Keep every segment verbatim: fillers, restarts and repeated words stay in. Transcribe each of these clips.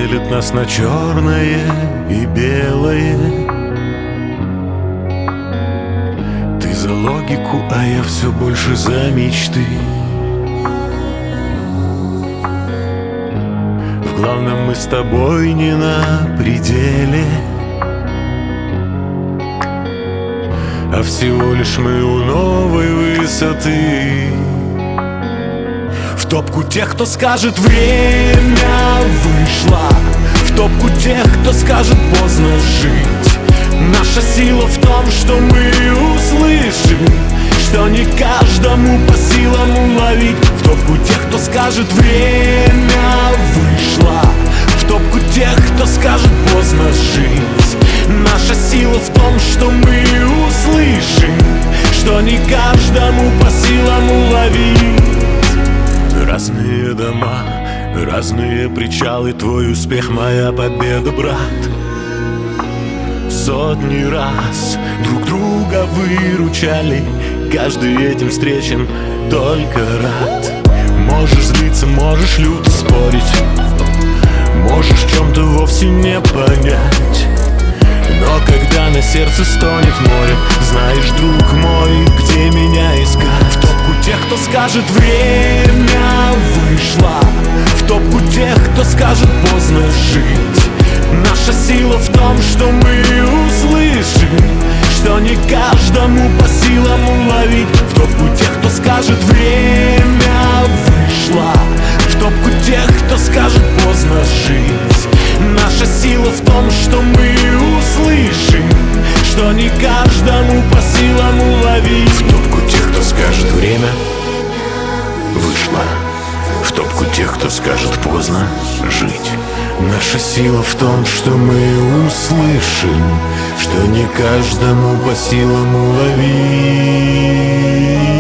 делит нас на черное и белое. Ты за логику, а я все больше за мечты. В главном мы с тобой не на пределе, а всего лишь мы у новой высоты. В топку тех, кто скажет, время вышло, в топку тех, кто скажет, поздно жить. Наша сила в том, что мы услышим, что не каждому по силам уловить. В топку тех, кто скажет, время вышло, в топку тех, кто скажет, поздно жить. Наша сила в том, что мы услышим, что не каждому по силам уловить. Разные дома, разные причалы, твой успех, моя победа, брат. Сотни раз друг друга выручали, каждый этим встречен только рад. Можешь злиться, можешь люто спорить, можешь в чем-то вовсе не понять, но когда на сердце стонет море, знаешь, друг мой, где меня искать. В топку тех, кто скажет, время вышло, в топку тех, кто скажет, поздно жить. Наша сила в том, что мы услышим, что не каждому по силам уловить. В топку тех, кто скажет, время вышло, в топку тех, кто скажет, поздно жить. Наша сила в том, что мы услышим, что не каждому по силам уловить. В топку тех, кто скажет, время вышло, в топку тех, кто скажет, поздно жить. Наша сила в том, что мы услышим, что не каждому по силам уловить.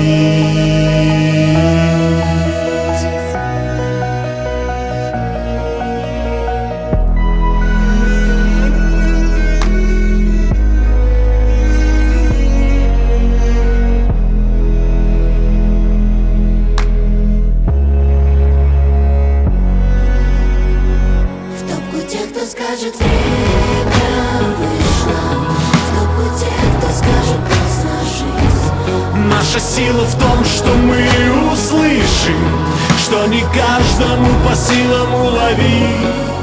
Скажет, время вышло, в топку тех, кто скажет, поздно жить. Наша сила в том, что мы услышим, что не каждому по силам уловить.